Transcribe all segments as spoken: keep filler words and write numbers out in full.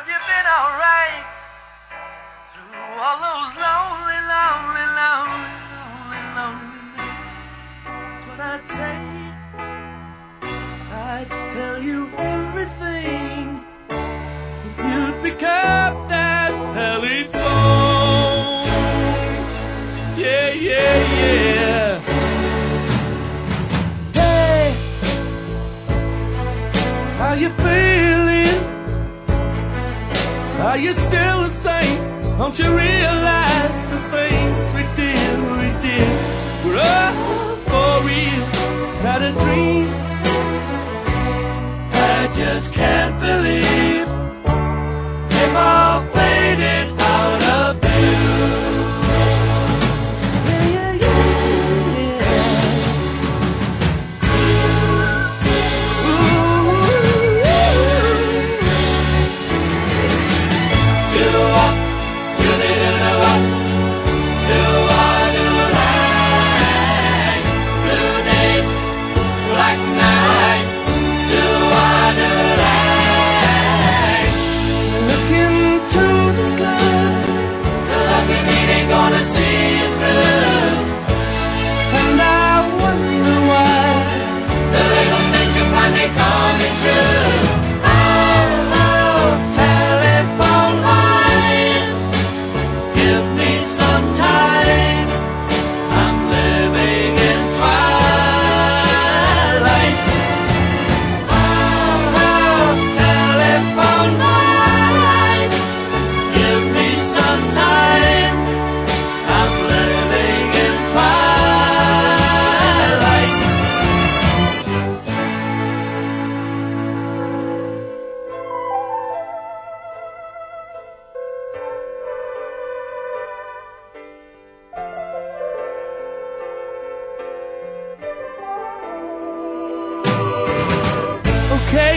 Have you been alright through all those lonely, lonely, lonely, lonely, lonely nights? That's what I'd say. I'd tell you everything if you'd pick up that telephone. Yeah, yeah, yeah. Hey, how you feeling? Are you still the same? Don't you realize the things we did, we did were all for real, not a dream? I just can't believe they've all faded out of view. Yeah, yeah, yeah, yeah. Ooh, do what, do they do what, do what, do like blue days, black nights, do what, do like. Look into the sky, the love you need ain't gonna see you through. And I wonder why the little things you find they coming true. Oh, oh, telephone line, give me some time. I'm living in twilight. Oh, oh, telephone line, give me some time. I'm living in twilight. Okay,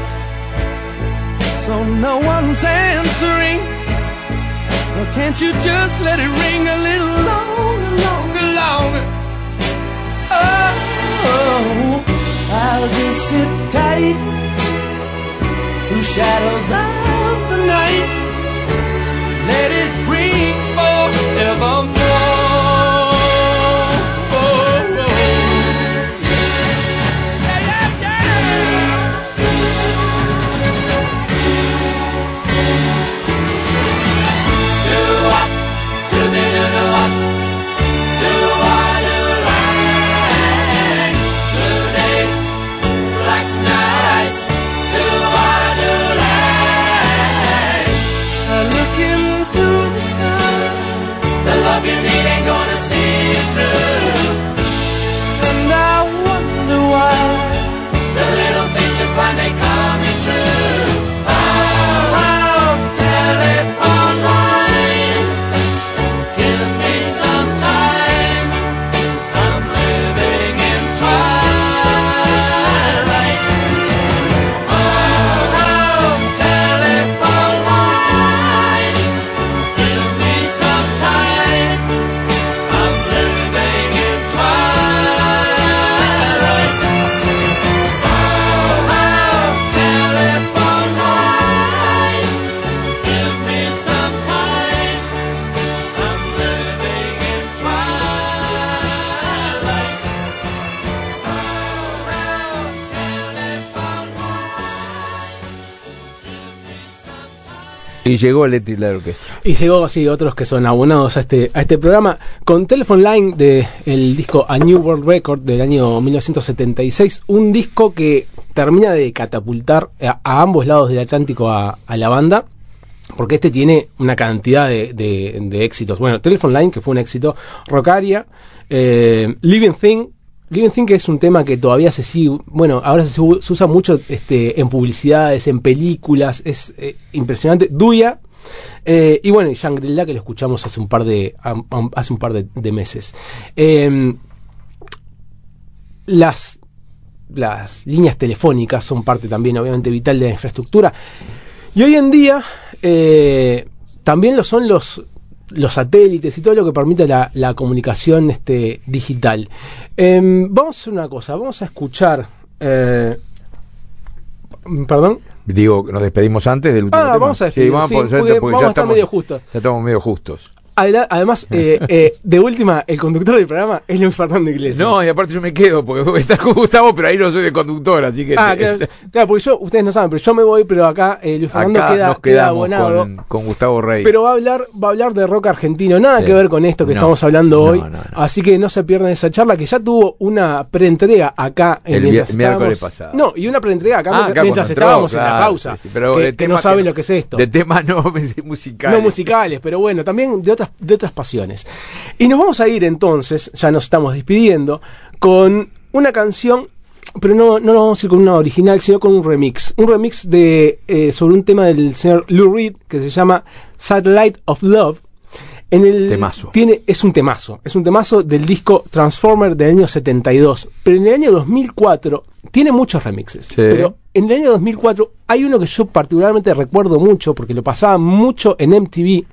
so no one's answering. Well, can't you just let it ring a little longer, longer, longer? Oh, I'll just sit tight through shadows of the night. Let it ring forevermore. Oh, oh. Yeah, yeah, yeah. Do what, do they do what, do what, do like blue days, black nights, do what, do like. I look into the sky, the love you need ain't gonna see it through. And I wonder why the little things you find they coming true. Oh, oh, telephone line, give me some time. I'm living in twilight. Oh, oh, telephone line, give me some time. I'm living in twilight. Oh, oh, telephone line, give me some time. I'm living in twilight. Oh, oh, telephone line. Y llegó Electric Light Orchestra. Y llegó así otros que son abonados a este a este programa con Telephone Line de el disco A New World Record del año mil novecientos setenta y seis, un disco que termina de catapultar a, a ambos lados del Atlántico a, a la banda, porque este tiene una cantidad de, de, de éxitos. Bueno, Telephone Line, que fue un éxito, Rockaria, eh, Living Thing, Living Thing, que es un tema que todavía se sigue, bueno, ahora se, se usa mucho este, en publicidades, en películas, es eh, impresionante. Duya, eh, y bueno, y Shangri-La, que lo escuchamos hace un par de, um, um, hace un par de, de meses. Eh, las, las líneas telefónicas son parte también, obviamente, vital de la infraestructura. Y hoy en día eh, también lo son los los satélites y todo lo que permite la, la comunicación este, digital. Eh, vamos a hacer una cosa, vamos a escuchar... Eh, ¿Perdón? Digo, nos despedimos antes del último Ah, tema. vamos a despedir, sí, vamos, sí, a porque porque vamos ya a estar estamos medio justos. Ya estamos medio justos. Además, eh, eh, de última, el conductor del programa es Luis Fernando Iglesias. No, y aparte yo me quedo porque voy a estar con Gustavo, pero ahí no soy de conductor, así que... Ah, claro, claro, porque yo, ustedes no saben, pero yo me voy, pero acá eh, Luis Fernando acá queda, nos queda quedamos abonado. con, con Gustavo Rey. Pero va a hablar, va a hablar de rock argentino, nada Sí. que ver con esto que No, estamos hablando no, hoy. no, no. Así que no se pierdan esa charla que ya tuvo una preentrega acá en El mientras vi- miércoles estábamos- pasado. No, y una preentrega acá, Ah, mientras, acá mientras cuando entró, estábamos en la claro, pausa. sí, sí, pero que de que temas no saben que no- lo que es esto. De temas no musicales. No musicales, pero bueno, también de otras, de otras pasiones. Y nos vamos a ir entonces, ya nos estamos despidiendo, con una canción, pero no, no nos vamos a ir con una original, sino con un remix. Un remix de eh, sobre un tema del señor Lou Reed que se llama Satellite of Love. En el Temazo. Tiene, es un temazo, es un temazo del disco Transformer del año setenta y dos. Pero en el año dos mil cuatro tiene muchos remixes. Sí. Pero en el año dos mil cuatro hay uno que yo particularmente recuerdo mucho porque lo pasaba mucho en M T V,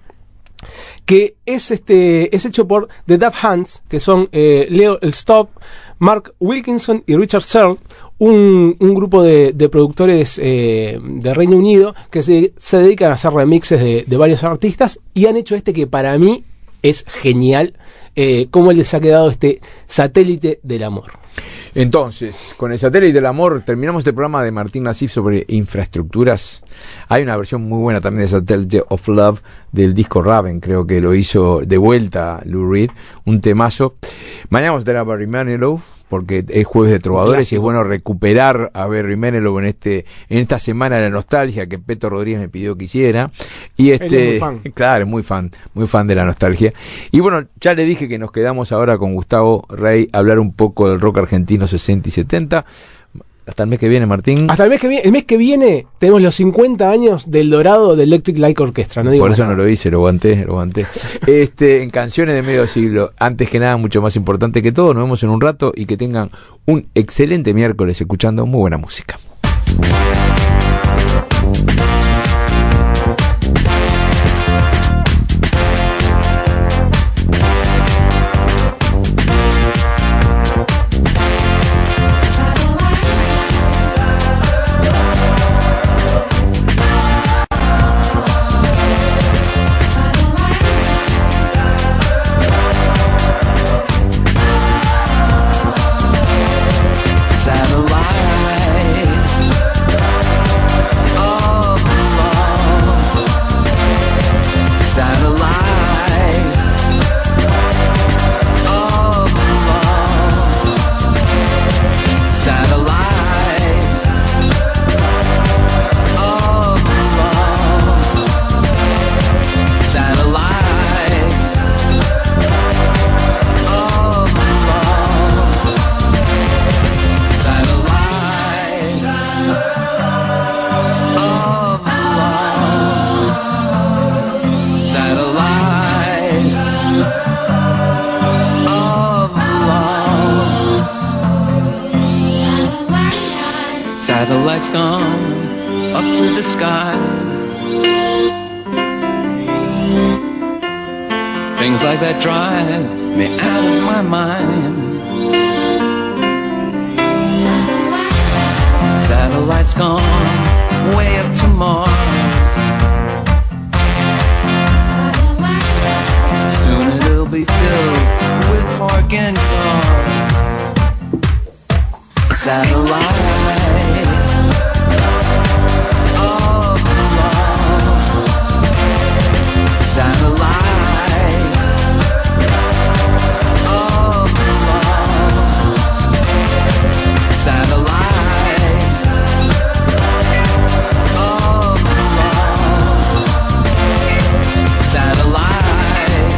que es este es hecho por The Dab Hands, que son eh, Leo Elstov, Mark Wilkinson y Richard Searle, un, un grupo de, de productores eh, de Reino Unido que se, se dedican a hacer remixes de, de varios artistas, y han hecho este que para mí es genial, eh, cómo les ha quedado este Satélite del Amor. Entonces, con el Satélite del Amor terminamos este programa de Martín Nasif sobre infraestructuras. Hay una versión muy buena también de Satellite of Love del disco Raven, creo que lo hizo de vuelta Lou Reed, un temazo. Mañana vamos a tener a Barry Manilow, porque es jueves de trovadores y es bueno recuperar a Barry Manilow en este en esta semana de la nostalgia que Peto Rodríguez me pidió que hiciera. Y este, Él es muy fan. claro, muy fan, muy fan de la nostalgia. Y bueno, ya le dije que nos quedamos ahora con Gustavo Rey a hablar un poco del rock argentino sesenta y setenta. Hasta el mes que viene, Martín. Hasta el mes que viene, el mes que viene tenemos los cincuenta años del Dorado de Electric Light Orchestra. No digo Por eso más no nada. lo hice, lo aguanté, lo aguanté. Este, en canciones de medio siglo, antes que nada, mucho más importante que todo, nos vemos en un rato y que tengan un excelente miércoles escuchando muy buena música. Satellites gone up to the skies. Things like that drive me out of my mind. Satellites gone way up to Mars. Soon it'll be filled with parking cars. Satellite of love. Satellite of love. Satellite of love. Satellite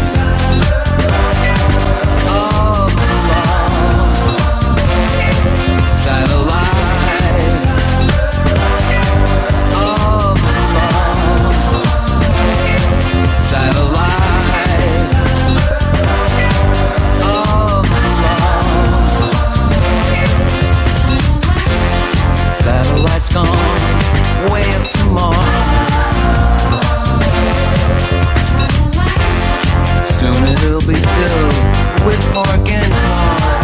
of love. Satellite. Satellites gone way up to Mars. Soon it'll be filled with parking cars.